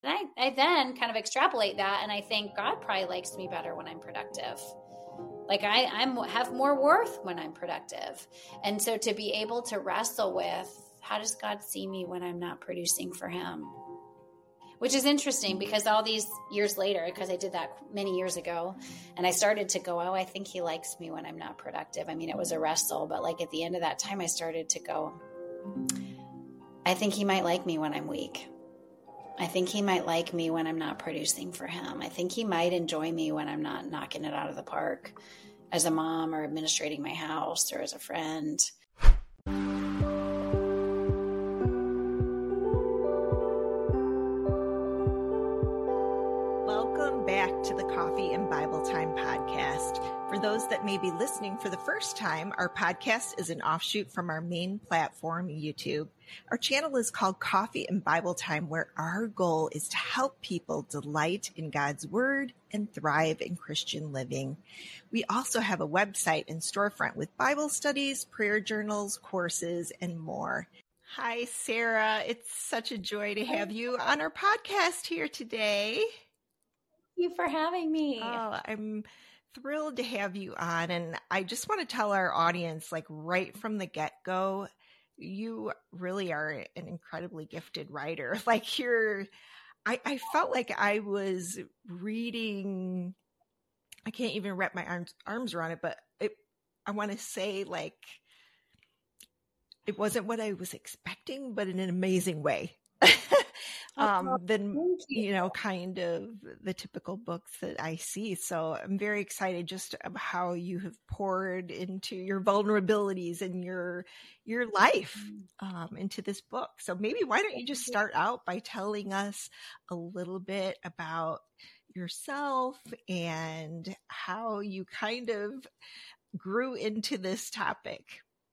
And I then kind of extrapolate that, and I think God probably likes me better when I'm productive. Like I have more worth when I'm productive. And so to be able to wrestle with, how does God see me when I'm not producing for him? Which is interesting because all these years later, because I did that many years ago, and I started to go, oh, I think he likes me when I'm not productive. I mean, it was a wrestle, but like at the end of that time, I started to go, I think he might like me when I'm weak. I think he might like me when I'm not producing for him. I think he might enjoy me when I'm not knocking it out of the park as a mom or administrating my house or as a friend. Welcome back to the Coffee and Bible Time podcast. For those that may be listening for the first time, our podcast is an offshoot from our main platform, YouTube. Our channel is called Coffee and Bible Time, where our goal is to help people delight in God's Word and thrive in Christian living. We also have a website and storefront with Bible studies, prayer journals, courses, and more. Hi, Sarah. It's such a joy to have you on our podcast here today. Thank you for having me. Oh, I'm thrilled to have you on. And I just want to tell our audience, like right from the get-go, you really are an incredibly gifted writer. Like I felt like I was reading, I can't even wrap my arms around it, but I want to say like, it wasn't what I was expecting, but in an amazing way. Than, kind of the typical books that I see. So I'm very excited just of how you have poured into your vulnerabilities and your life into this book. So maybe why don't you just start out by telling us a little bit about yourself and how you kind of grew into this topic?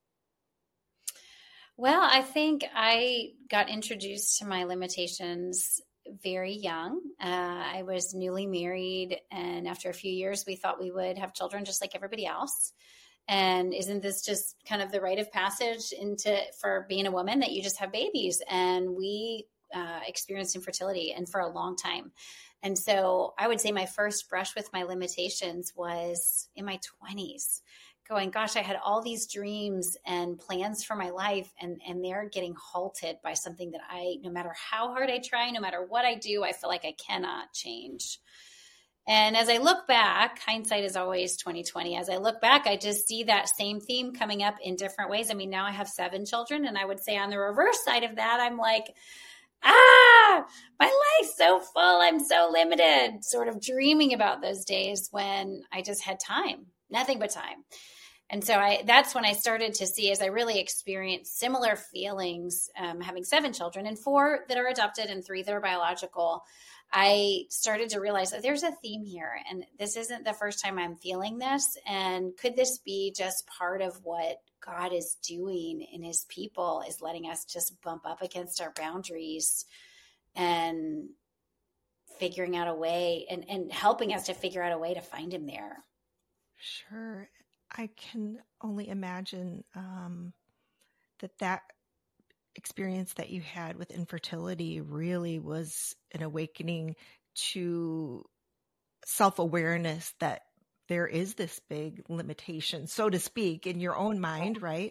Well, I think I got introduced to my limitations very young. I was newly married, and after a few years, we thought we would have children just like everybody else. And isn't this just kind of the rite of passage for being a woman that you just have babies? And we experienced infertility, and for a long time. And so I would say my first brush with my limitations was in my 20s. Going, gosh, I had all these dreams and plans for my life, and they're getting halted by something that no matter how hard I try, no matter what I do, I feel like I cannot change. And as I look back, hindsight is always 2020. As I look back, I just see that same theme coming up in different ways. I mean, now I have 7 children, and I would say on the reverse side of that, I'm like, my life's so full. I'm so limited, sort of dreaming about those days when I just had time, nothing but time. And so that's when I started to see, as I really experienced similar feelings, having 7 children and 4 that are adopted and 3 that are biological, I started to realize that there's a theme here, and this isn't the first time I'm feeling this. And could this be just part of what God is doing in his people, is letting us just bump up against our boundaries and figuring out a way and helping us to figure out a way to find him there? Sure. I can only imagine that experience that you had with infertility really was an awakening to self-awareness that there is this big limitation, so to speak, in your own mind, right?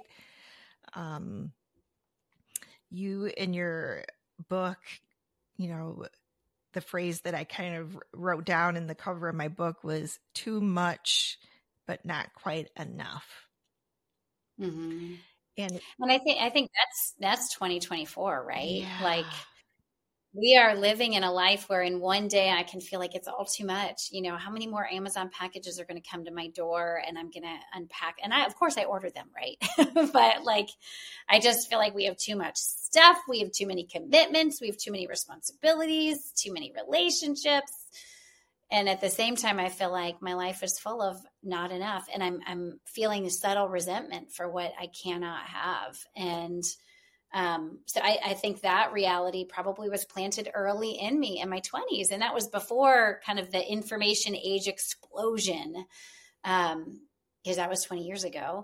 You, in your book, the phrase that I kind of wrote down in the cover of my book was too much, but not quite enough. Mm-hmm. And I think that's 2024, right? Yeah. Like we are living in a life where in one day I can feel like it's all too much. How many more Amazon packages are going to come to my door, and I'm going to unpack, and of course I order them, right? But like, I just feel like we have too much stuff. We have too many commitments. We have too many responsibilities, too many relationships. And at the same time, I feel like my life is full of not enough. And I'm feeling a subtle resentment for what I cannot have. And so I think that reality probably was planted early in me in my 20s. And that was before kind of the information age explosion, because that was 20 years ago,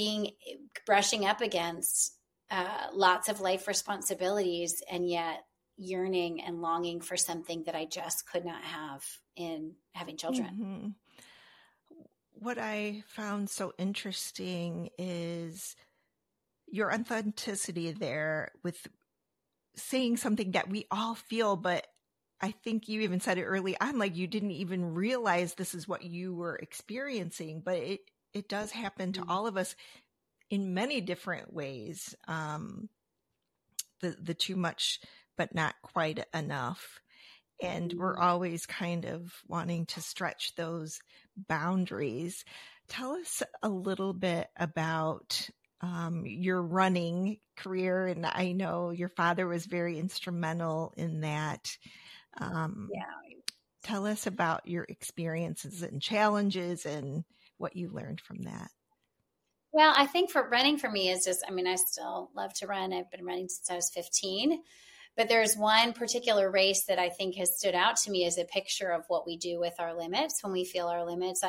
brushing up against lots of life responsibilities, and yet yearning and longing for something that I just could not have in having children. Mm-hmm. What I found so interesting is your authenticity there with saying something that we all feel, but I think you even said it early on, like you didn't even realize this is what you were experiencing, but it does happen to all of us in many different ways. The too much, but not quite enough. And we're always kind of wanting to stretch those boundaries. Tell us a little bit about your running career. And I know your father was very instrumental in that. Tell us about your experiences and challenges and what you learned from that. Well, I think for running for me is just, I mean, I still love to run. I've been running since I was 15. But there's one particular race that I think has stood out to me as a picture of what we do with our limits when we feel our limits.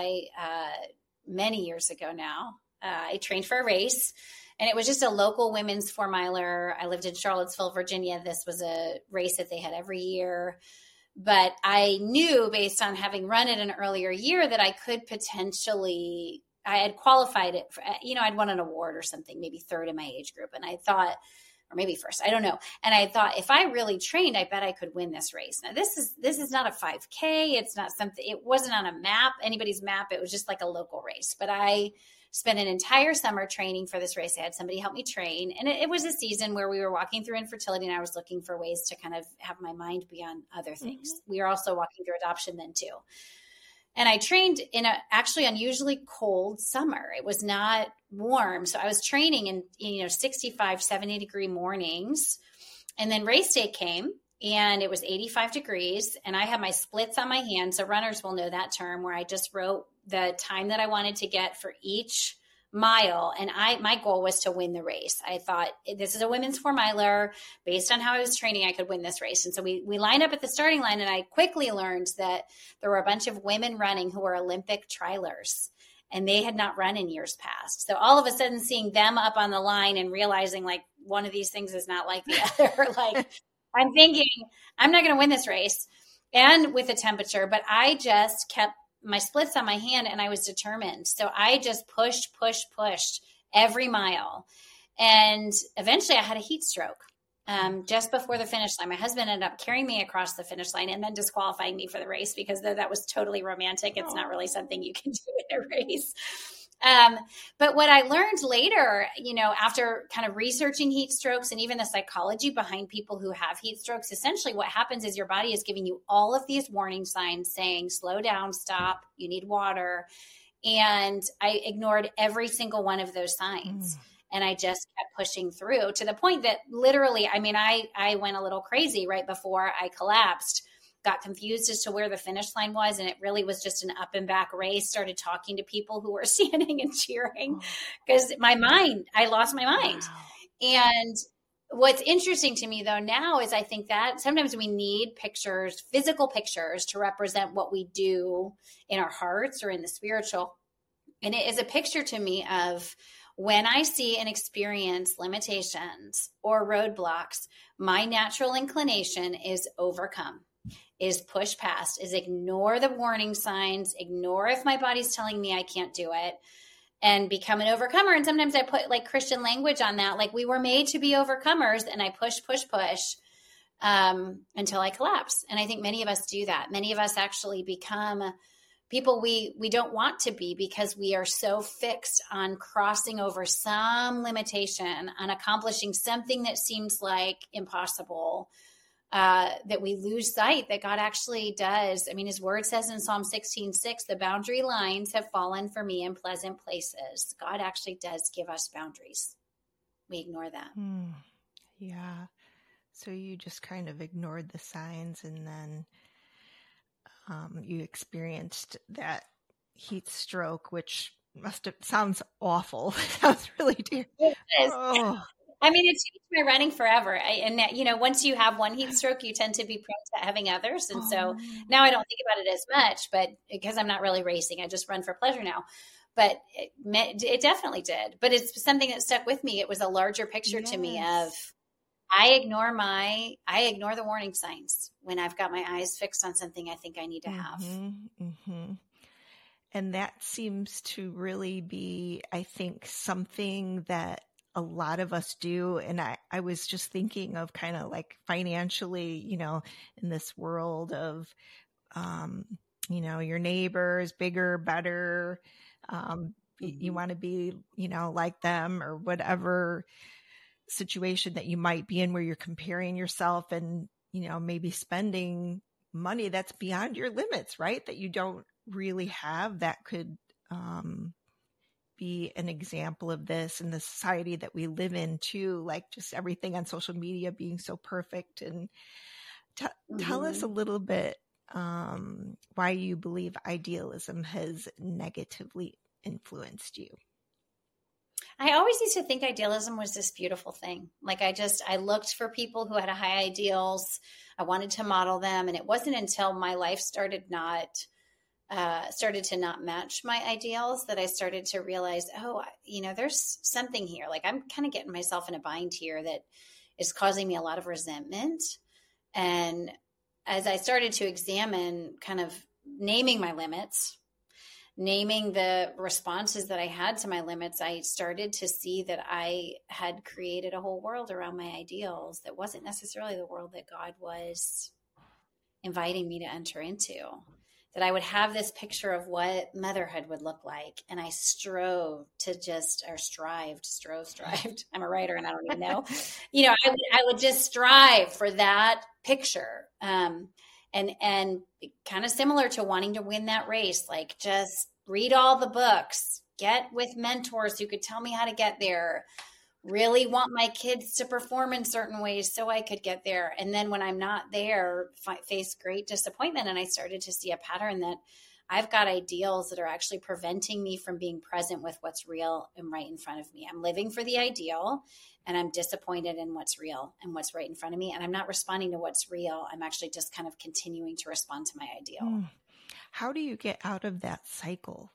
Many years ago now, I trained for a race, and it was just a local women's 4-miler. I lived in Charlottesville, Virginia. This was a race that they had every year. But I knew based on having run it an earlier year that I could potentially, I had qualified it for, I'd won an award or something, maybe third in my age group. And I thought, or maybe first, I don't know. And I thought if I really trained, I bet I could win this race. Now this is not a 5K. It's not something, it wasn't on a map, anybody's map. It was just like a local race. But I spent an entire summer training for this race. I had somebody help me train. And it was a season where we were walking through infertility, and I was looking for ways to kind of have my mind be on other things. Mm-hmm. We were also walking through adoption then too. And I trained in a actually unusually cold summer. It was not warm. So I was training in, 65, 70 degree mornings. And then race day came and it was 85 degrees. And I had my splits on my hand. So runners will know that term, where I just wrote the time that I wanted to get for each mile. And my goal was to win the race. I thought, this is a women's 4-miler. Based on how I was training, I could win this race. And so we lined up at the starting line, and I quickly learned that there were a bunch of women running who were Olympic trialers, and they had not run in years past. So all of a sudden seeing them up on the line and realizing like one of these things is not like the other, like I'm thinking I'm not going to win this race and with the temperature, but I just kept my splits on my hand and I was determined. So I just pushed every mile. And eventually I had a heat stroke just before the finish line. My husband ended up carrying me across the finish line and then disqualifying me for the race, because that was totally romantic. It's not really something you can do in a race. But what I learned later, after kind of researching heat strokes and even the psychology behind people who have heat strokes, essentially what happens is your body is giving you all of these warning signs saying, slow down, stop, you need water. And I ignored every single one of those signs. And I just kept pushing through to the point that literally, I went a little crazy right before I collapsed. Got confused as to where the finish line was. And it really was just an up and back race. Started talking to people who were standing and cheering because I lost my mind. Wow. And what's interesting to me though now is I think that sometimes we need pictures, physical pictures, to represent what we do in our hearts or in the spiritual. And it is a picture to me of when I see and experience limitations or roadblocks, my natural inclination is overcome, is push past, is ignore the warning signs, ignore if my body's telling me I can't do it, and become an overcomer. And sometimes I put like Christian language on that, like we were made to be overcomers, and I push until I collapse. And I think many of us do that. Many of us actually become people we don't want to be, because we are so fixed on crossing over some limitation, on accomplishing something that seems like impossible, that we lose sight that God actually does. His word says in Psalm 16:6, the boundary lines have fallen for me in pleasant places. God actually does give us boundaries. We ignore that. Yeah. So you just kind of ignored the signs, and then you experienced that heat stroke, which sounds awful. Sounds really dear. It is. Oh. It changed my running forever. Once you have one heat stroke, you tend to be prone to having others. And so now I don't think about it as much, but because I'm not really racing, I just run for pleasure now. But it definitely did. But it's something that stuck with me. It was a larger picture to me of I ignore the warning signs when I've got my eyes fixed on something I think I need to have. And that seems to really be, I think, something that a lot of us do. And I was just thinking of kind of like financially, in this world of, your neighbors, bigger, better, you want to be, like them, or whatever situation that you might be in where you're comparing yourself and, maybe spending money that's beyond your limits, right? That you don't really have, that could be an example of this in the society that we live in too, like just everything on social media being so perfect. And tell us a little bit why you believe idealism has negatively influenced you. I always used to think idealism was this beautiful thing. Like I looked for people who had high ideals. I wanted to model them. And it wasn't until my life started to not match my ideals that I started to realize, there's something here. Like I'm kind of getting myself in a bind here that is causing me a lot of resentment. And as I started to examine kind of naming my limits, naming the responses that I had to my limits, I started to see that I had created a whole world around my ideals that wasn't necessarily the world that God was inviting me to enter into. That I would have this picture of what motherhood would look like. And I strived. I'm a writer and I don't even know. I would just strive for that picture. And kind of similar to wanting to win that race, like just read all the books, get with mentors who could tell me how to get there, really want my kids to perform in certain ways so I could get there. And then when I'm not there, face great disappointment. And I started to see a pattern that I've got ideals that are actually preventing me from being present with what's real and right in front of me. I'm living for the ideal and I'm disappointed in what's real and what's right in front of me. And I'm not responding to what's real. I'm actually just kind of continuing to respond to my ideal. How do you get out of that cycle?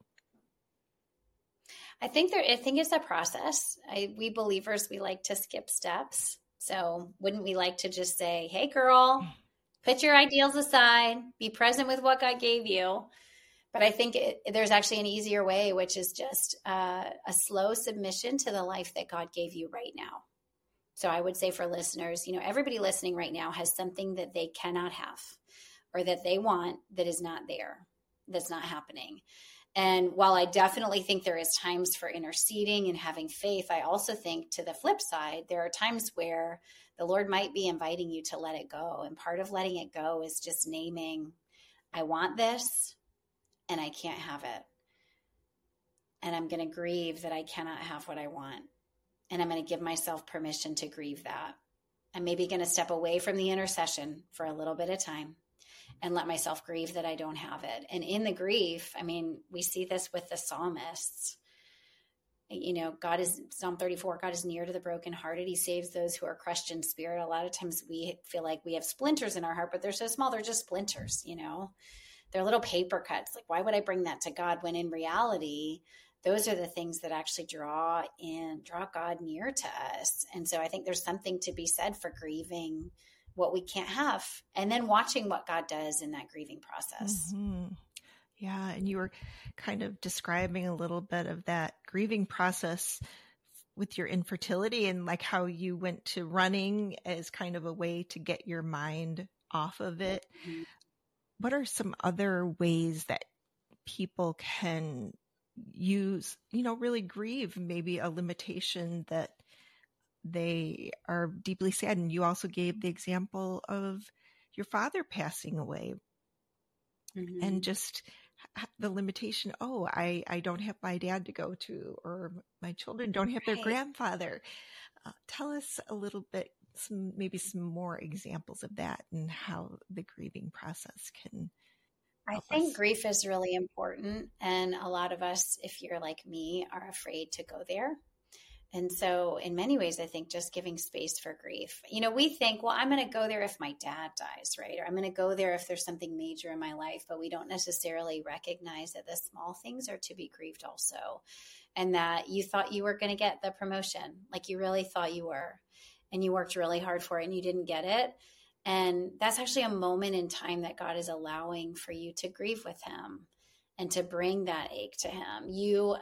I think it's a process. We believers, we like to skip steps. So wouldn't we like to just say, hey, girl, put your ideals aside, be present with what God gave you. But I think there's actually an easier way, which is just a slow submission to the life that God gave you right now. So I would say for listeners, everybody listening right now has something that they cannot have or that they want that is not there, that's not happening. And while I definitely think there is times for interceding and having faith, I also think to the flip side, there are times where the Lord might be inviting you to let it go. And part of letting it go is just naming, I want this and I can't have it. And I'm going to grieve that I cannot have what I want. And I'm going to give myself permission to grieve that. I'm maybe going to step away from the intercession for a little bit of time and let myself grieve that I don't have it. And in the grief, we see this with the psalmists. Psalm 34, God is near to the brokenhearted. He saves those who are crushed in spirit. A lot of times we feel like we have splinters in our heart, but they're so small, they're just splinters, They're little paper cuts. Like, why would I bring that to God when in reality, those are the things that actually draw God near to us. And so I think there's something to be said for grieving what we can't have and then watching what God does in that grieving process. Mm-hmm. Yeah. And you were kind of describing a little bit of that grieving process with your infertility and like how you went to running as kind of a way to get your mind off of it. Mm-hmm. What are some other ways that people can use, really grieve maybe a limitation that they are deeply saddened? You also gave the example of your father passing away. Mm-hmm. And just the limitation, I don't have my dad to go to, or my children don't have their grandfather. Tell us a little bit, maybe some more examples of that and how the grieving process can help I think grief is really important. And a lot of us, if you're like me, are afraid to go there. And so in many ways, I think just giving space for grief. We think, well, I'm going to go there if my dad dies, right? Or I'm going to go there if there's something major in my life, but we don't necessarily recognize that the small things are to be grieved also. And that you thought you were going to get the promotion, like you really thought you were. and you worked really hard for it and you didn't get it. And that's actually a moment in time that God is allowing for you to grieve with him and to bring that ache to him. Your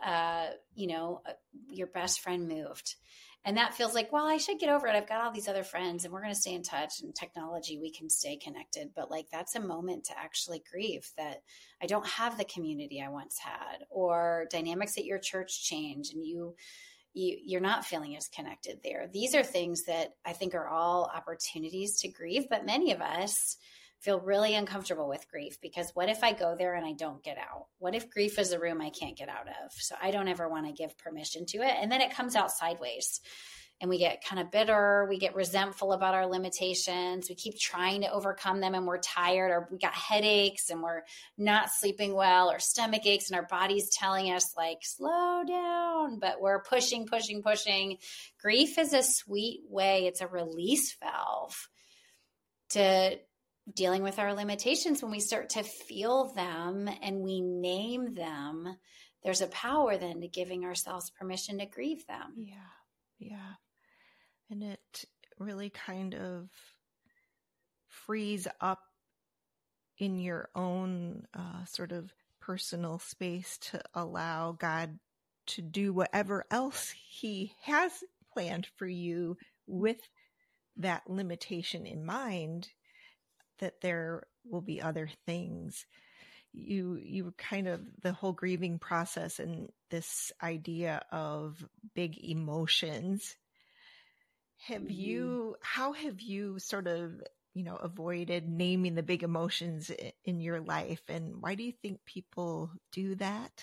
best friend moved. And that feels like, well, I should get over it. I've got all these other friends and we're going to stay in touch, and technology, we can stay connected. But like, that's a moment to actually grieve that I don't have the community I once had, or dynamics at your church change and you're not feeling as connected there. These are things that I think are all opportunities to grieve, but many of us feel really uncomfortable with grief because what if I go there and I don't get out? What if grief is a room I can't get out of? So I don't ever want to give permission to it. And then it comes out sideways and we get kind of bitter. We get resentful about our limitations. We keep trying to overcome them and we're tired, or we got headaches and we're not sleeping well, or stomach aches and our body's telling us like, slow down, but we're pushing. Grief is a sweet way. It's a release valve to dealing with our limitations. When we start to feel them and we name them, there's a power then to giving ourselves permission to grieve them. Yeah. And it really kind of frees up in your own sort of personal space to allow God to do whatever else he has planned for you with that limitation in mind, that there will be other things. You kind of, the whole grieving process and this idea of big emotions. How have you sort of, avoided naming the big emotions in your life? And why do you think people do that?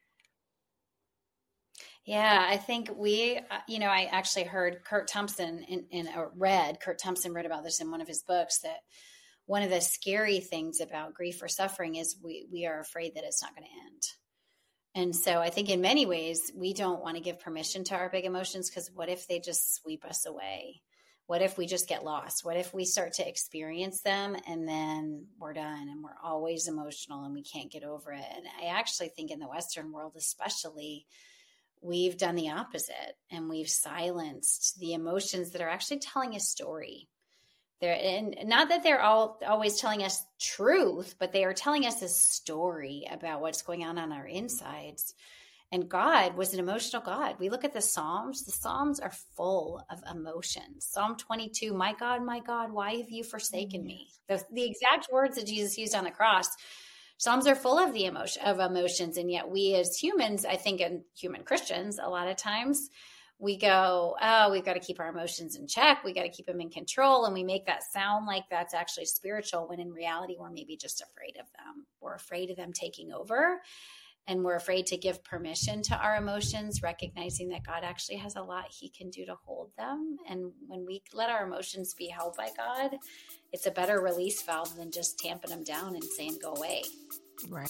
Yeah, I think I actually heard Kurt Thompson Kurt Thompson wrote about this in one of his books, that one of the scary things about grief or suffering is we are afraid that it's not going to end. And so I think in many ways, we don't want to give permission to our big emotions, because what if they just sweep us away? What if we just get lost? What if we start to experience them and then we're done and we're always emotional and we can't get over it? And I actually think in the Western world, especially, we've done the opposite, and we've silenced the emotions that are actually telling a story. And not that they're always telling us truth, but they are telling us a story about what's going on our insides. And God was an emotional God. We look at the Psalms. The Psalms are full of emotions. Psalm 22, my God, why have you forsaken me? The exact words that Jesus used on the cross. Psalms are full of emotions. And yet we as humans, I think, and human Christians, a lot of times, we go, oh, we've got to keep our emotions in check. We got to keep them in control. And we make that sound like that's actually spiritual, when in reality, we're maybe just afraid of them. We're afraid of them taking over. And we're afraid to give permission to our emotions, recognizing that God actually has a lot he can do to hold them. And when we let our emotions be held by God, it's a better release valve than just tamping them down and saying, go away. Right.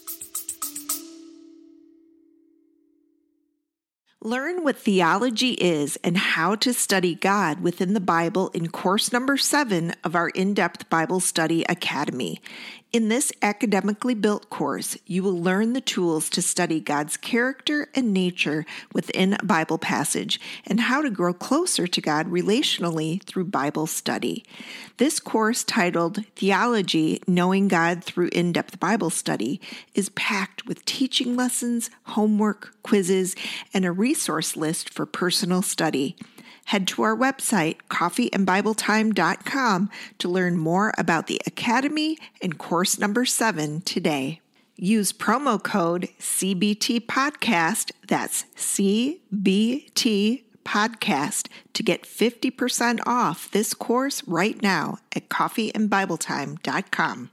Learn what theology is and how to study God within the Bible in course number 7 of our In-Depth Bible Study Academy. In this academically built course, you will learn the tools to study God's character and nature within a Bible passage and how to grow closer to God relationally through Bible study. This course, titled Theology, Knowing God Through In-Depth Bible Study, is packed with teaching lessons, homework, quizzes, and a resource list for personal study. Head to our website, coffeeandbibletime.com, to learn more about the Academy and course number 7 today. Use promo code CBT Podcast, that's CBT Podcast, to get 50% off this course right now at coffeeandbibletime.com.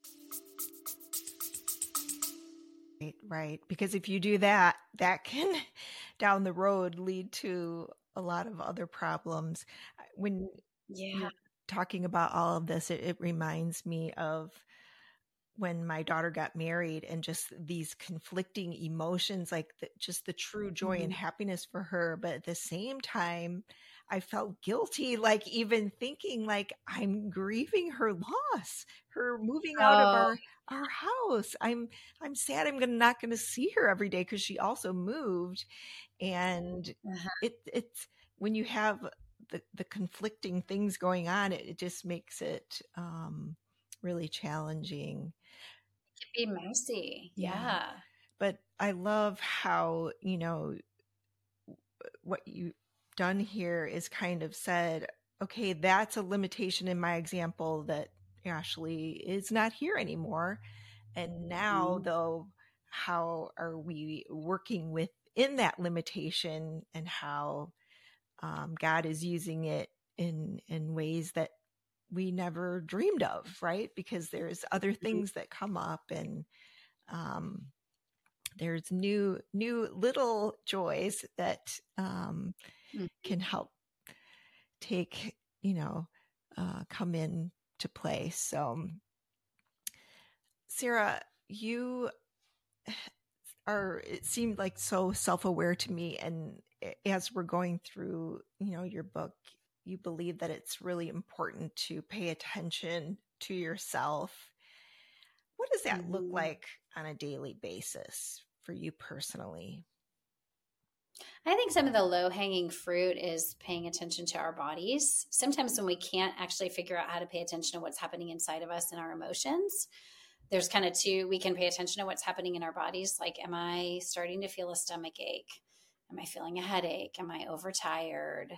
Right. Because if you do that, that can down the road lead to a lot of other problems. When you're talking about all of this, it reminds me of when my daughter got married and just these conflicting emotions, like just the true joy and happiness for her. But at the same time, I felt guilty, like even thinking like I'm grieving her loss, her moving out of our house. I'm sad I'm not going to see her every day because she also moved. And it's when you have the conflicting things going on, it just makes it really challenging. It can be messy. Yeah. But I love how, what you've done here is kind of said, okay, that's a limitation in my example that Ashley is not here anymore. And now, though, how are we working within that limitation, and how God is using it in ways that we never dreamed of, right? Because there's other things that come up, and there's new little joys that can help take, come in to play. So, Sarah, you it seemed like so self-aware to me. And as we're going through, your book, you believe that it's really important to pay attention to yourself. What does that look like on a daily basis for you personally? I think some of the low-hanging fruit is paying attention to our bodies. Sometimes when we can't actually figure out how to pay attention to what's happening inside of us and our emotions, there's kind of two. We can pay attention to what's happening in our bodies. Like, am I starting to feel a stomach ache? Am I feeling a headache? Am I overtired?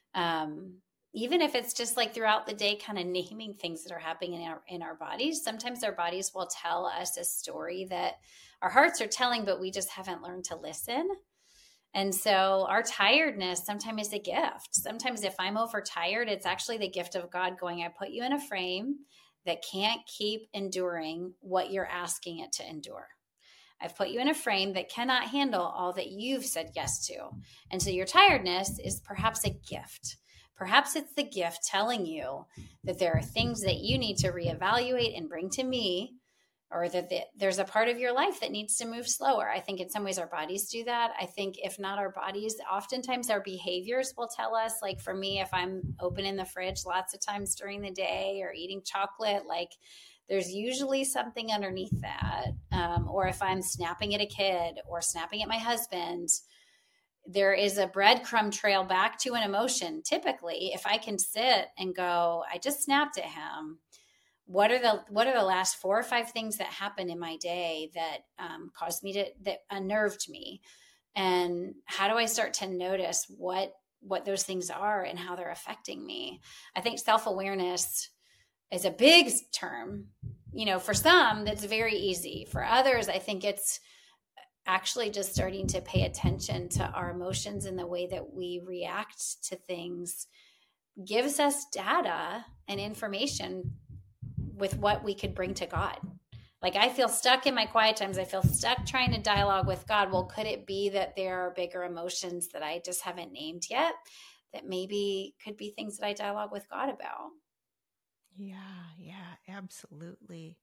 Even if it's just like throughout the day, kind of naming things that are happening in our bodies. Sometimes our bodies will tell us a story that our hearts are telling, but we just haven't learned to listen. And so our tiredness sometimes is a gift. Sometimes if I'm overtired, it's actually the gift of God going, I put you in a frame that can't keep enduring what you're asking it to endure. I've put you in a frame that cannot handle all that you've said yes to. And so your tiredness is perhaps a gift. Perhaps it's the gift telling you that there are things that you need to reevaluate and bring to me, or that there's a part of your life that needs to move slower. I think in some ways our bodies do that. I think if not our bodies, oftentimes our behaviors will tell us. Like for me, if I'm opening the fridge lots of times during the day or eating chocolate, like there's usually something underneath that. Or if I'm snapping at a kid or snapping at my husband, there is a breadcrumb trail back to an emotion. Typically, if I can sit and go, I just snapped at him. What are the last 4 or 5 things that happened in my day that caused me that unnerved me? And how do I start to notice what those things are and how they're affecting me? I think self-awareness is a big term. For some, that's very easy. For others, I think it's actually just starting to pay attention to our emotions and the way that we react to things gives us data and information with what we could bring to God. Like I feel stuck in my quiet times. I feel stuck trying to dialogue with God. Well, could it be that there are bigger emotions that I just haven't named yet that maybe could be things that I dialogue with God about? Yeah, absolutely.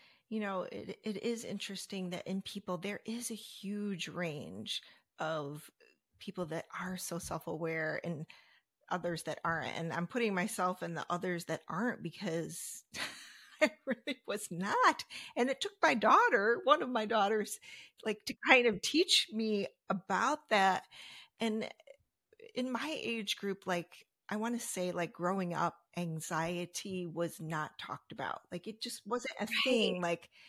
It is interesting that in people, there is a huge range of people that are so self-aware and others that aren't. And I'm putting myself in the others that aren't because I really was not. And it took one of my daughters, to kind of teach me about that. And in my age group, I want to say growing up, anxiety was not talked about. It just wasn't a thing.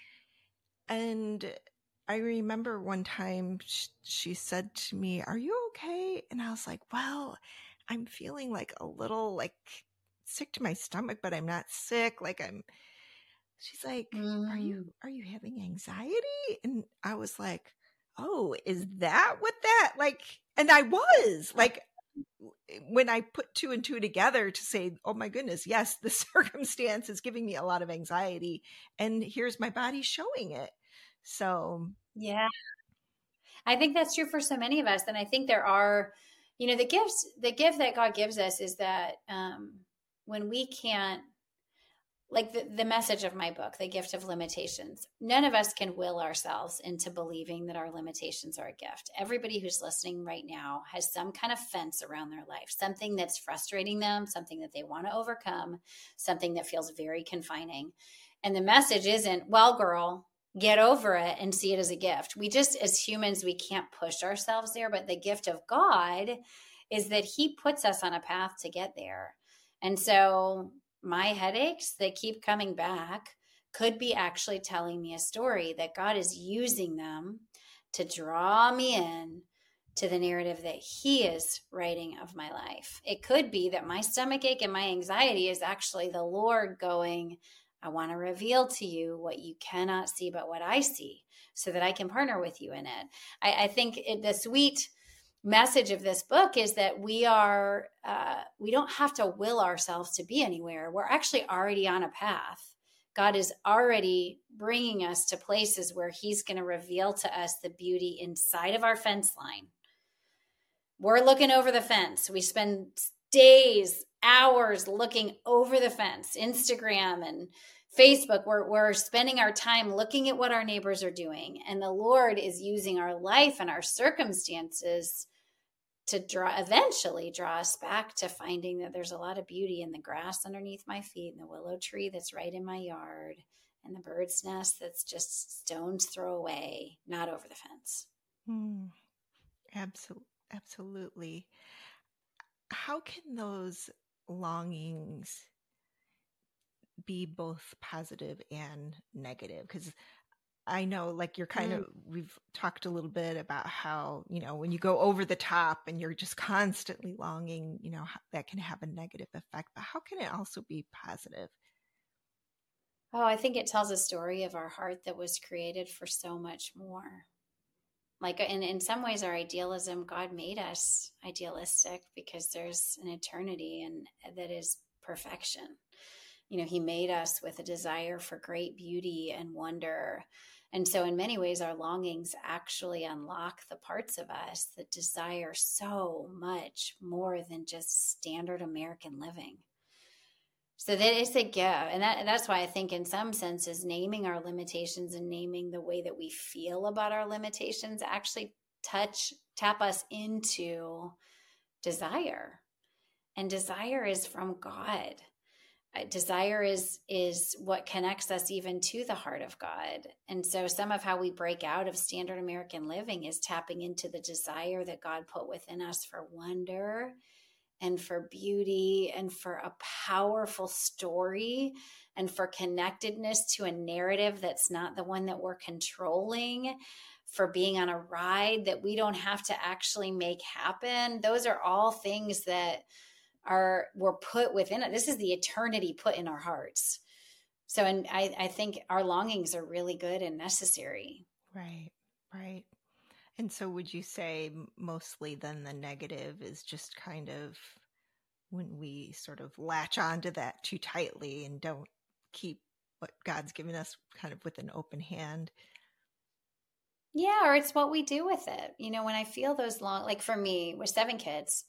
And I remember one time she said to me, "Are you okay?" And I was like, "Well, I'm feeling a little sick to my stomach, but I'm not sick. She's like, "Are you having anxiety?" And I was like, "Oh, is that what that and I was when I put 2 and 2 together to say, "Oh my goodness, yes, the circumstance is giving me a lot of anxiety and here's my body showing it." So, yeah. I think that's true for so many of us. And I think there are, the gift that God gives us is that when we can't, the message of my book, The Gift of Limitations, none of us can will ourselves into believing that our limitations are a gift. Everybody who's listening right now has some kind of fence around their life, something that's frustrating them, something that they want to overcome, something that feels very confining. And the message isn't, well, girl, get over it and see it as a gift. We just, as humans, we can't push ourselves there, but the gift of God is that he puts us on a path to get there. And so my headaches that keep coming back could be actually telling me a story that God is using them to draw me in to the narrative that he is writing of my life. It could be that my stomach ache and my anxiety is actually the Lord going, I want to reveal to you what you cannot see, but what I see, so that I can partner with you in it. I think the sweet message of this book is that we don't have to will ourselves to be anywhere. We're actually already on a path. God is already bringing us to places where he's going to reveal to us the beauty inside of our fence line. We're looking over the fence. We spend days, hours looking over the fence, Instagram and Facebook. We're spending our time looking at what our neighbors are doing. And the Lord is using our life and our circumstances to eventually draw us back to finding that there's a lot of beauty in the grass underneath my feet and the willow tree that's right in my yard and the bird's nest that's just stone's throw away, not over the fence. Absolutely. How can those longings be both positive and negative? Because I know, like, you're kind of, we've talked a little bit about how, when you go over the top and you're just constantly longing, that can have a negative effect. But how can it also be positive? Oh, I think it tells a story of our heart that was created for so much more. Like, in some ways, our idealism, God made us idealistic because there's an eternity and that is perfection. He made us with a desire for great beauty and wonder. And so in many ways, our longings actually unlock the parts of us that desire so much more than just standard American living. So that is a gift. And that's why I think in some senses, naming our limitations and naming the way that we feel about our limitations actually tap us into desire. And desire is from God. Desire is what connects us even to the heart of God. And so some of how we break out of standard American living is tapping into the desire that God put within us for wonder and for beauty and for a powerful story and for connectedness to a narrative that's not the one that we're controlling, for being on a ride that we don't have to actually make happen. Those are all things that were put within it. This is the eternity put in our hearts. So, and I think our longings are really good and necessary. Right. And so would you say mostly then the negative is just kind of when we sort of latch onto that too tightly and don't keep what God's given us kind of with an open hand? Yeah, or it's what we do with it. When I feel those like for me, with 7 kids,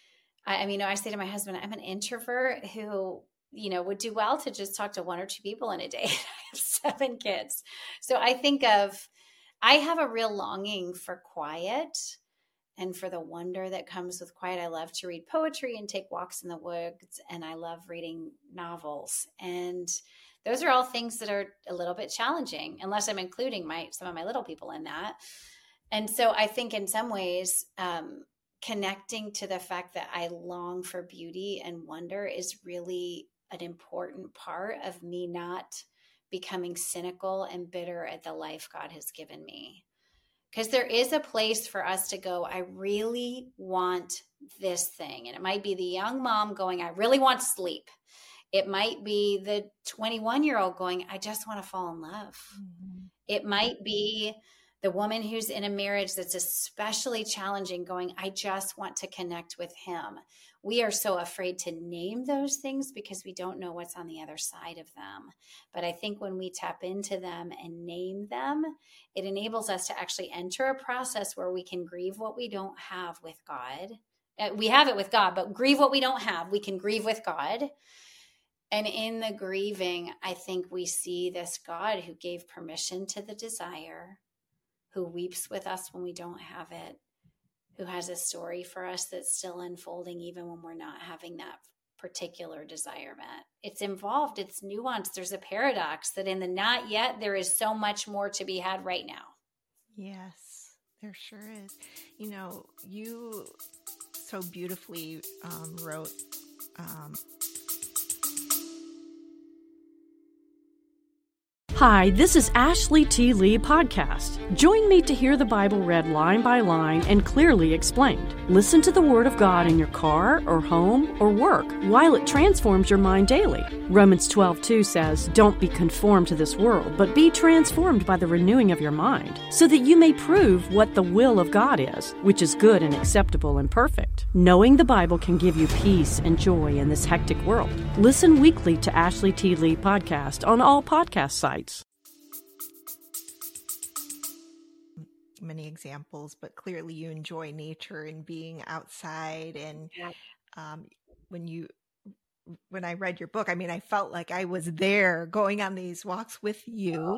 I say to my husband, I'm an introvert who, would do well to just talk to 1 or 2 people in a day. I have 7 kids. So I have a real longing for quiet and for the wonder that comes with quiet. I love to read poetry and take walks in the woods, and I love reading novels. And those are all things that are a little bit challenging, unless I'm including some of my little people in that. And so I think in some ways, connecting to the fact that I long for beauty and wonder is really an important part of me not becoming cynical and bitter at the life God has given me. Because there is a place for us to go, I really want this thing. And it might be the young mom going, I really want sleep. It might be the 21-year-old going, I just want to fall in love. Mm-hmm. It might be the woman who's in a marriage that's especially challenging going, I just want to connect with him. We are so afraid to name those things because we don't know what's on the other side of them. But I think when we tap into them and name them, it enables us to actually enter a process where we can grieve what we don't have with God. We have it with God, but grieve what we don't have. We can grieve with God. And in the grieving, I think we see this God who gave permission to the desire, who weeps with us when we don't have it, who has a story for us that's still unfolding even when we're not having that particular desire met. It's involved, it's nuanced. There's a paradox that in the not yet, there is so much more to be had right now. Yes, there sure is. You so beautifully wrote. Hi, this is Ashley T. Lee Podcast. Join me to hear the Bible read line by line and clearly explained. Listen to the Word of God in your car or home or work while it transforms your mind daily. Romans 12:2 says, "Don't be conformed to this world, but be transformed by the renewing of your mind, so that you may prove what the will of God is, which is good and acceptable and perfect." Knowing the Bible can give you peace and joy in this hectic world. Listen weekly to Ashley T. Lee Podcast on all podcast sites. Many examples, but clearly you enjoy nature and being outside. And when I read your book, I mean, I felt like I was there going on these walks with you.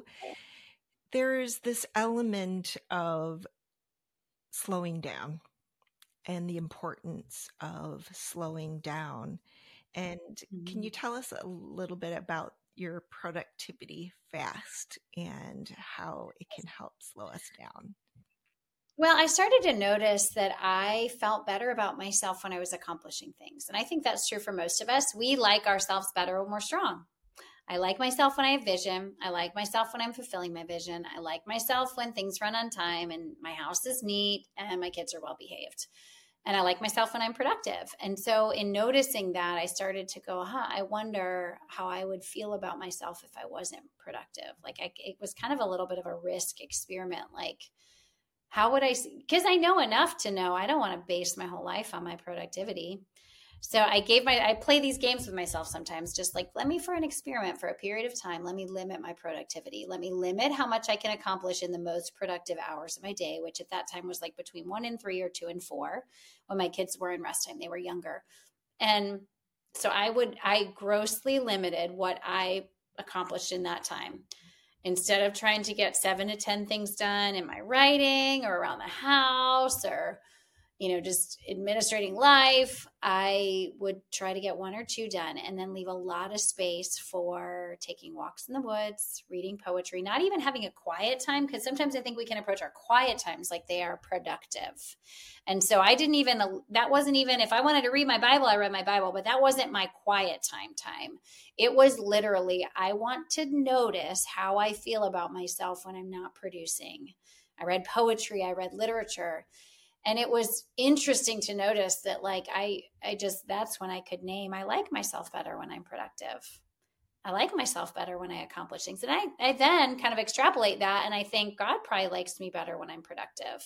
There's this element of slowing down and the importance of slowing down. And can you tell us a little bit about your productivity fast and how it can help slow us down? Well, I started to notice that I felt better about myself when I was accomplishing things. And I think that's true for most of us. We like ourselves better when we're strong. I like myself when I have vision. I like myself when I'm fulfilling my vision. I like myself when things run on time and my house is neat and my kids are well behaved. And I like myself when I'm productive. And so in noticing that, I started to go, I wonder how I would feel about myself if I wasn't productive. It was kind of a little bit of a risk experiment. How would I, because I know enough to know I don't want to base my whole life on my productivity. So I play these games with myself sometimes, just let me, for an experiment for a period of time, let me limit my productivity. Let me limit how much I can accomplish in the most productive hours of my day, which at that time was between 1 and 3 or 2 and 4 when my kids were in rest time. They were younger. And so I grossly limited what I accomplished in that time. Instead of trying to get 7 to 10 things done in my writing or around the house or, just administrating life, I would try to get 1 or 2 done and then leave a lot of space for taking walks in the woods, reading poetry, not even having a quiet time. Because sometimes I think we can approach our quiet times like they are productive. And so that wasn't even, if I wanted to read my Bible, I read my Bible, but that wasn't my quiet time. It was literally, I want to notice how I feel about myself when I'm not producing. I read poetry, I read literature. And it was interesting to notice that that's when I could name, I like myself better when I'm productive. I like myself better when I accomplish things. And I then kind of extrapolate that. And I think God probably likes me better when I'm productive.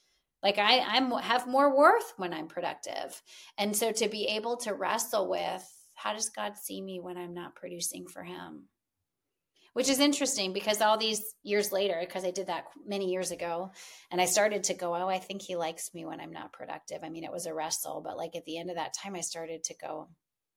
I have more worth when I'm productive. And so to be able to wrestle with, how does God see me when I'm not producing for him? Which is interesting because all these years later, because I did that many years ago, and I started to go, I think he likes me when I'm not productive. I mean, it was a wrestle, but at the end of that time, I started to go,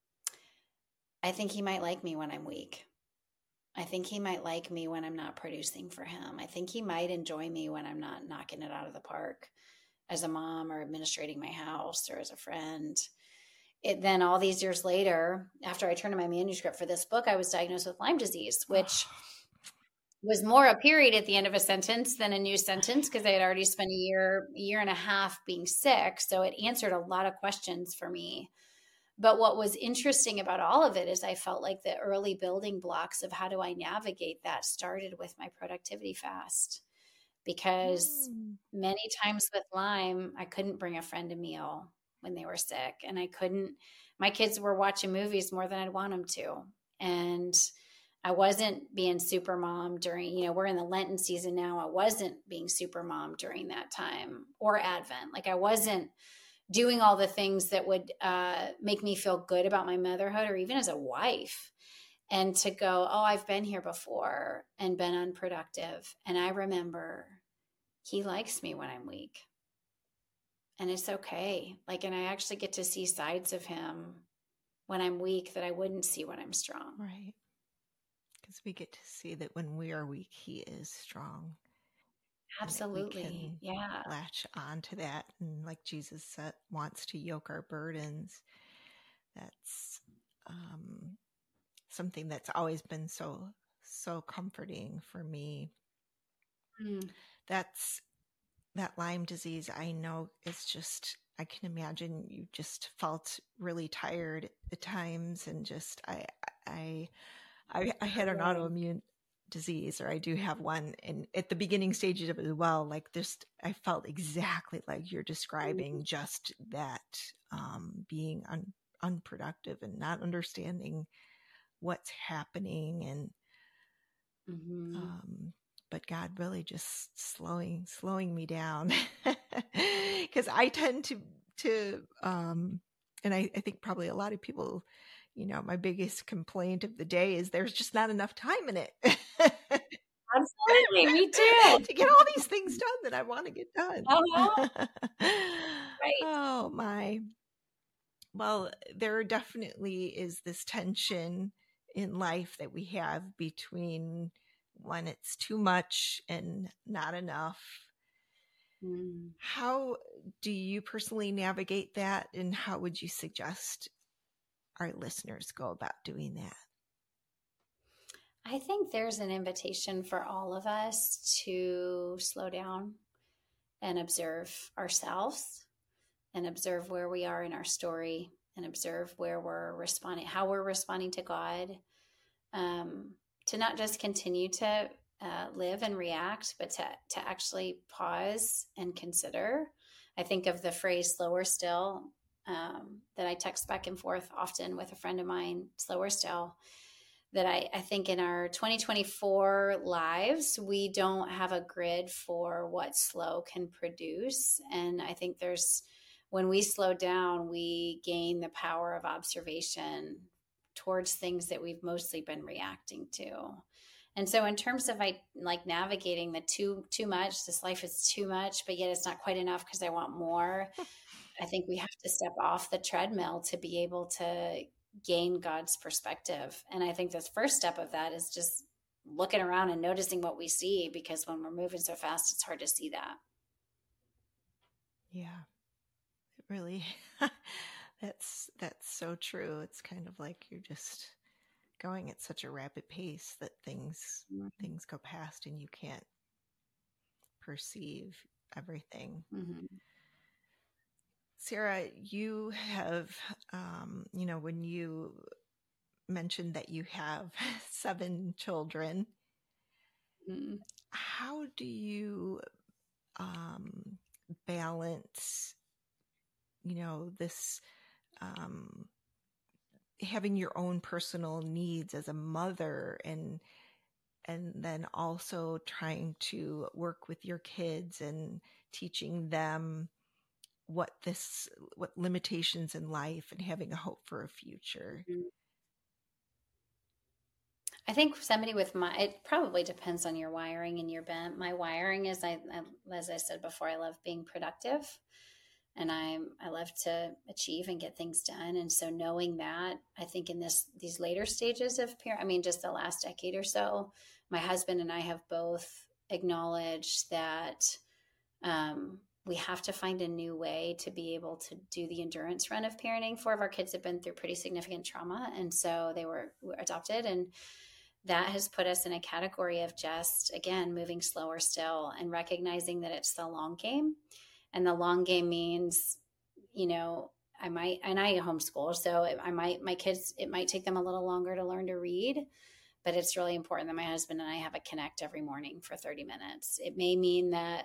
I think he might like me when I'm weak. I think he might like me when I'm not producing for him. I think he might enjoy me when I'm not knocking it out of the park as a mom or administrating my house or as a friend. Then all these years later, after I turned in my manuscript for this book, I was diagnosed with Lyme disease, which was more a period at the end of a sentence than a new sentence because I had already spent a year and a half being sick. So it answered a lot of questions for me. But what was interesting about all of it is I felt like the early building blocks of how do I navigate that started with my productivity fast. Because many times with Lyme, I couldn't bring a friend a meal when they were sick. And my kids were watching movies more than I'd want them to. And I wasn't being super mom during, we're in the Lenten season now. I wasn't being super mom during that time or Advent. I wasn't doing all the things that would make me feel good about my motherhood or even as a wife. And to go, I've been here before and been unproductive. And I remember he likes me when I'm weak. And it's okay. And I actually get to see sides of him when I'm weak that I wouldn't see when I'm strong. Right. Because we get to see that when we are weak, he is strong. Absolutely. We can latch on to that. And like Jesus said, wants to yoke our burdens. That's something that's always been so comforting for me. That's that Lyme disease, I know it's just, I can imagine you just felt really tired at times, and just, I had an autoimmune disease, or I do have one, and at the beginning stages of it as well, like this, I felt exactly like you're describing, just that, being unproductive and not understanding what's happening, and but God really just slowing me down, because I tend to and I think probably a lot of people, my biggest complaint of the day is there's just not enough time in it. Absolutely, me too. To get all these things done that I want to get done. Right. Oh my. Well, there definitely is this tension in life that we have between when it's too much and not enough. How do you personally navigate that, and how would you suggest our listeners go about doing that? I think there's an invitation for all of us to slow down and observe ourselves, and observe where we are in our story, and observe where we're responding, how we're responding to God, to not just continue to live and react, but to actually pause and consider. I think of the phrase "slower still" that I text back and forth often with a friend of mine, "slower still." That I think in our 2024 lives, we don't have a grid for what slow can produce. And I think when we slow down, we gain the power of observation towards things that we've mostly been reacting to. And so in terms of like navigating the too much, this life is too much, but yet it's not quite enough because I want more. I think we have to step off the treadmill to be able to gain God's perspective. And I think the first step of that is just looking around and noticing what we see, because when we're moving so fast, it's hard to see that. Yeah, it really, that's so true. It's kind of like you're just going at such a rapid pace that things go past and you can't perceive everything. Sarah, you have, when you mentioned that you have 7 children, how do you balance, this having your own personal needs as a mother, and then also trying to work with your kids and teaching them what limitations in life and having a hope for a future? I think somebody it probably depends on your wiring and your bent. My wiring is, as I said before, I love being productive, and I love to achieve and get things done. And so knowing that, I think in these later stages of just the last decade or so, my husband and I have both acknowledged that we have to find a new way to be able to do the endurance run of parenting. 4 of our kids have been through pretty significant trauma, and so they were adopted, and that has put us in a category of just, again, moving slower still and recognizing that it's the long game. And the long game means, I homeschool, so my kids, it might take them a little longer to learn to read, but it's really important that my husband and I have a connect every morning for 30 minutes. It may mean that,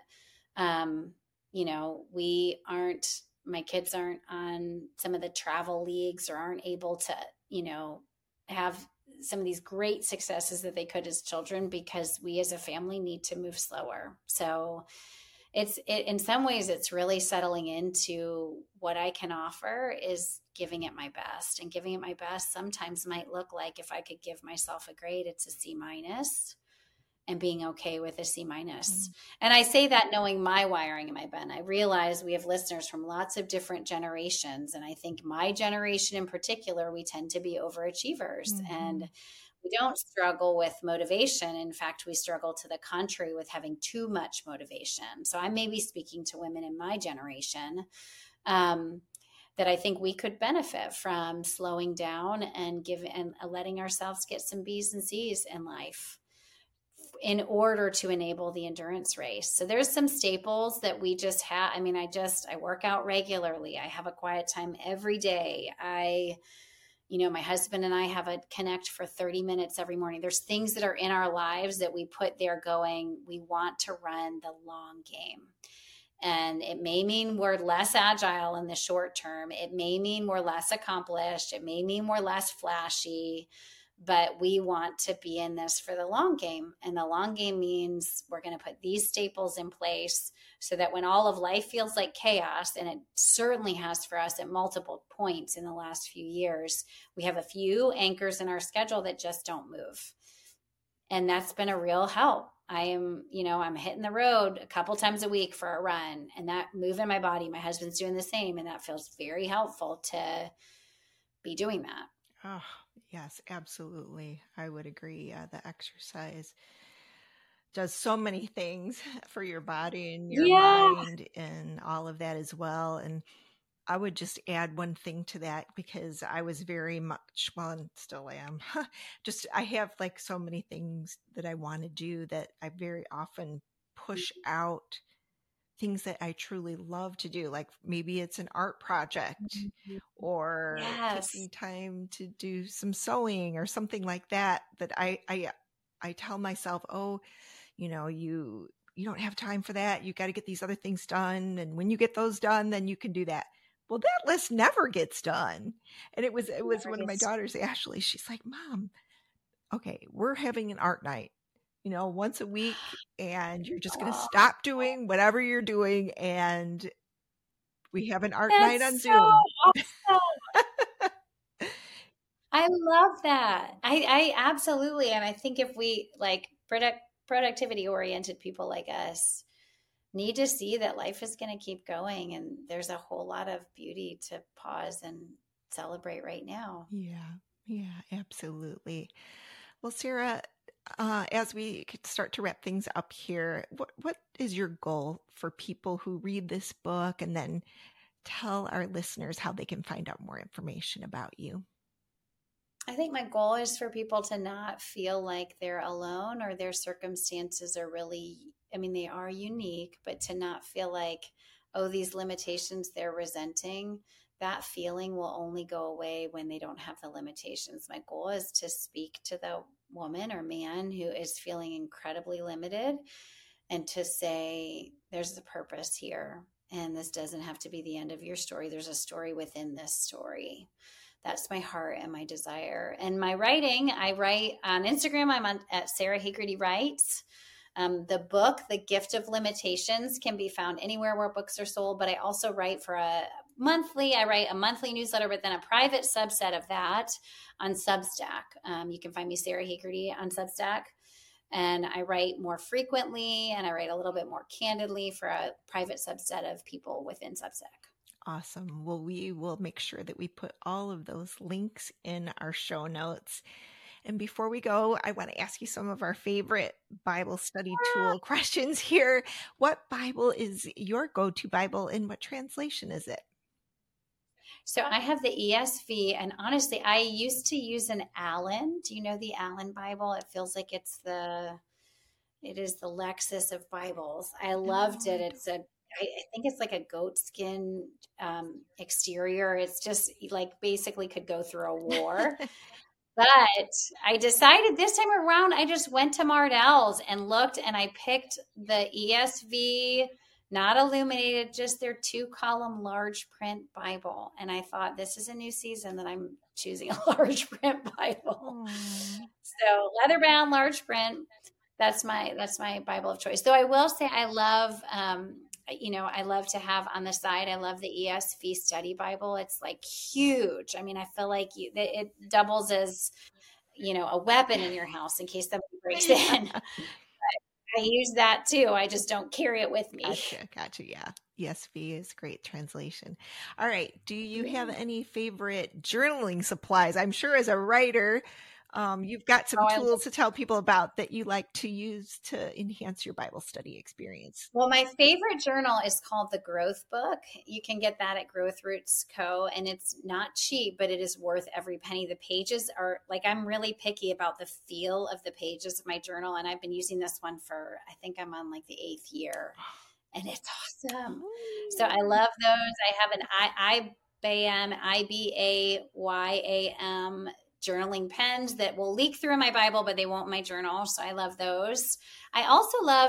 my kids aren't on some of the travel leagues, or aren't able to, have some of these great successes that they could as children, because we as a family need to move slower. So in some ways, it's really settling into what I can offer is giving it my best. And giving it my best sometimes might look like, if I could give myself a grade, it's a C-, and being okay with a C-. And I say that knowing my wiring and my bent. I realize we have listeners from lots of different generations. And I think my generation in particular, we tend to be overachievers, and we don't struggle with motivation. In fact, we struggle to the contrary with having too much motivation. So I may be speaking to women in my generation that I think we could benefit from slowing down and letting ourselves get some B's and C's in life, in order to enable the endurance race. So there's some staples that we just have. I mean, I work out regularly. I have a quiet time every day. My husband and I have a connect for 30 minutes every morning. There's things that are in our lives that we put there going, we want to run the long game. And it may mean we're less agile in the short term. It may mean we're less accomplished. It may mean we're less flashy, but we want to be in this for the long game. And the long game means we're going to put these staples in place so that when all of life feels like chaos, and it certainly has for us at multiple points in the last few years, we have a few anchors in our schedule that just don't move. And that's been a real help. I'm hitting the road a couple times a week for a run, and that moving my body. My husband's doing the same, and that feels very helpful to be doing that. Oh, yes, absolutely. I would agree. The exercise does so many things for your body and your mind and all of that as well. And I would just add one thing to that, because I was very much, well, and still am, I have like so many things that I want to do that I very often push out things that I truly love to do. Like maybe it's an art project or taking time to do some sewing or something like that, that I tell myself, oh, you don't have time for that. You got to get these other things done. And when you get those done, then you can do that. Well, that list never gets done. And it was one of my daughters, Ashley. She's like, Mom, okay, we're having an art night, once a week, and you're just going to stop doing whatever you're doing. And we have an art night on Zoom. Awesome. I love that. I absolutely. And I think if we like productivity oriented people like us need to see that life is going to keep going, and there's a whole lot of beauty to pause and celebrate right now. Yeah, absolutely. Well, Sarah, as we start to wrap things up here, what is your goal for people who read this book, and then tell our listeners how they can find out more information about you? I think my goal is for people to not feel like they're alone or their circumstances are really, they are unique, but to not feel like, oh, these limitations they're resenting, that feeling will only go away when they don't have the limitations. My goal is to speak to the woman or man who is feeling incredibly limited and to say, there's a purpose here, and this doesn't have to be the end of your story. There's a story within this story. That's my heart and my desire. And my writing, I write on Instagram. I'm at Sarah Hagerty Writes. The book, The Gift of Limitations, can be found anywhere where books are sold. But I also write I write a monthly newsletter, but then a private subset of that on Substack. You can find me, Sarah Hagerty, on Substack. And I write more frequently, and I write a little bit more candidly for a private subset of people within Substack. Awesome. Well, we will make sure that we put all of those links in our show notes. And before we go, I want to ask you some of our favorite Bible study tool questions here. What Bible is your go-to Bible, and what translation is it? So I have the ESV, and honestly, I used to use an Allen. Do you know the Allen Bible? It feels like it is the Lexus of Bibles. I loved it. I think it's like a goat skin exterior. It's just like basically could go through a war. But I decided this time around, I just went to Mardell's and looked, and I picked the ESV, not illuminated, just their 2-column large print Bible. And I thought, this is a new season that I'm choosing a large print Bible. So leather bound, large print. That's my Bible of choice. Though I will say I love, I love to have on the side, I love the ESV Study Bible. It's like huge. I feel like it doubles as, a weapon in your house in case somebody breaks in. I use that too. I just don't carry it with me. Gotcha. Yeah. ESV is great translation. All right. Do you have any favorite journaling supplies? I'm sure as a writer, You've got some I tools to tell people about that you like to use to enhance your Bible study experience. Well, my favorite journal is called The Growth Book. You can get that at Growth Roots Co. And it's not cheap, but it is worth every penny. The pages are like, I'm really picky about the feel of the pages of my journal. And I've been using this one for, I think I'm on like the 8th year. And it's awesome. So I love those. I have an IBAYAM journaling pens that will leak through my Bible, but they won't in my journal. So I love those. I also love,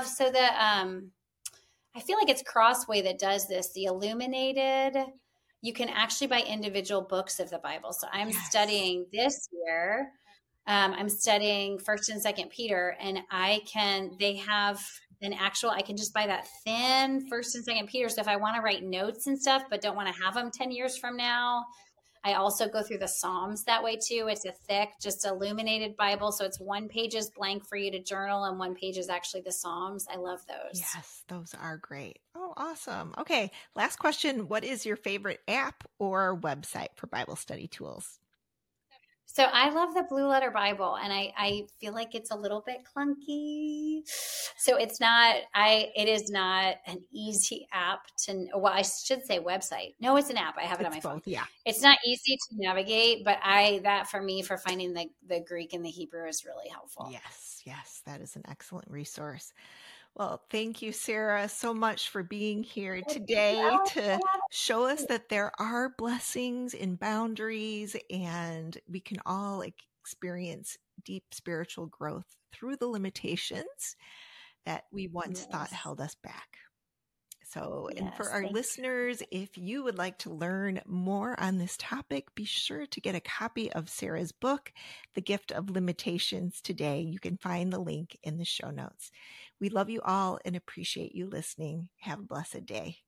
I feel like it's Crossway that does this, the illuminated. You can actually buy individual books of the Bible. So I'm studying this year. I'm studying 1st and 2nd Peter, and they have an actual, I can just buy that thin 1st and 2nd Peter. So if I want to write notes and stuff, but don't want to have them 10 years from now, I also go through the Psalms that way too. It's a thick, just illuminated Bible. So it's 1 page is blank for you to journal and 1 page is actually the Psalms. I love those. Yes, those are great. Oh, awesome. Okay. Last question. What is your favorite app or website for Bible study tools? So I love the Blue Letter Bible, and I feel like it's a little bit clunky. So it is not an easy app well, I should say website. No, it's an app. I have it on my phone. Yeah. It's not easy to navigate, but that for me, for finding the Greek and the Hebrew is really helpful. Yes. That is an excellent resource. Well, thank you, Sarah, so much for being here today to show us that there are blessings in boundaries and we can all experience deep spiritual growth through the limitations that we once thought held us back. So, and for our listeners, if you would like to learn more on this topic, be sure to get a copy of Sarah's book, The Gift of Limitations, today. You can find the link in the show notes. We love you all and appreciate you listening. Have a blessed day.